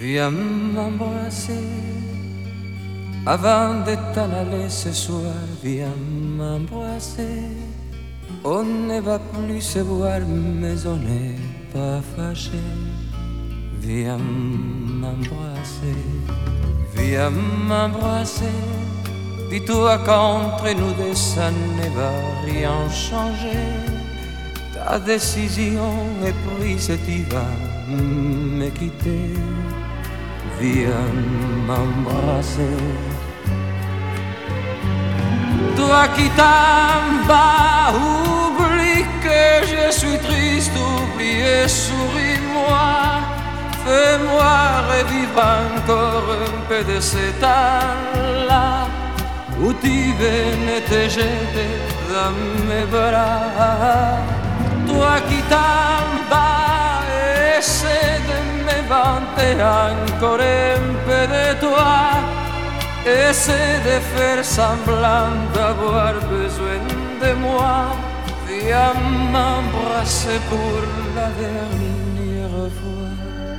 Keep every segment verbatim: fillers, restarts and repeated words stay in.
Viens m'embrasser avant de t'en aller ce soir. Viens m'embrasser. On ne va plus se voir, mais on n'est pas fâché. Viens m'embrasser, viens m'embrasser. Dis-toi qu'entre nous deux ça ne va rien changer. Ta décision est prise et tu vas me quitter. Viens m'embrasser. Toi qui t'en vas, oublie que je suis triste, oublie et souris-moi. Fais-moi revivre encore un peu de ces temps-là où tu venais te jeter dans mes bras. Toi qui t'en vas, essaie de m'inventer encore un peu de toi. Essaie de faire semblant d'avoir besoin de moi. Viens m'embrasser pour la dernière fois.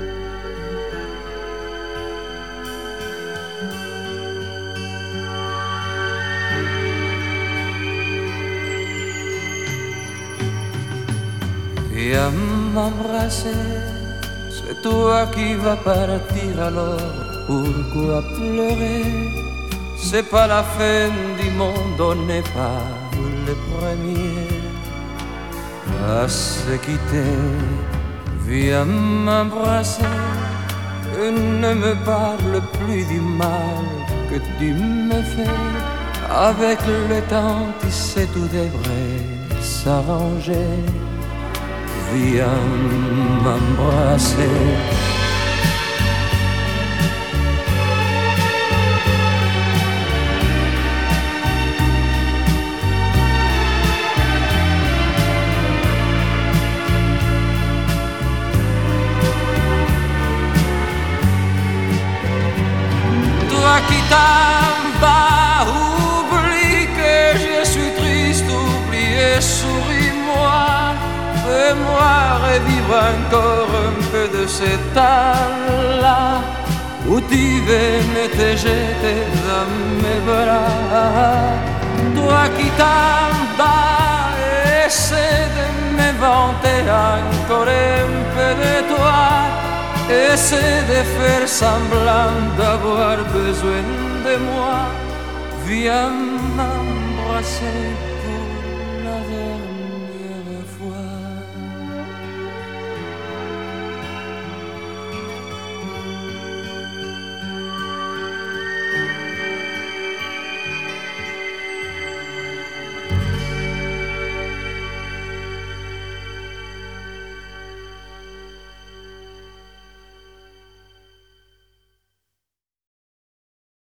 Viens m'embrasser, c'est toi qui vas partir alors. Pourquoi pleurer? C'est pas la fin du monde, on n'est pas les premiers à se quitter. Viens m'embrasser et ne me parle plus du mal que tu me fais. Avec le temps, tu sais, tout devrait s'arranger. Viens m'embrasser. Toi qui t'en vas, oublie que je suis triste, oublie et souris-moi. Fais-moi revivre encore un peu de ces temps-là où tu venais te jeter dans mes bras. Toi qui t'en vas, essaie de m'inventer encore un peu de toi. Essaie de faire semblant d'avoir besoin de moi. Viens m'embrasser.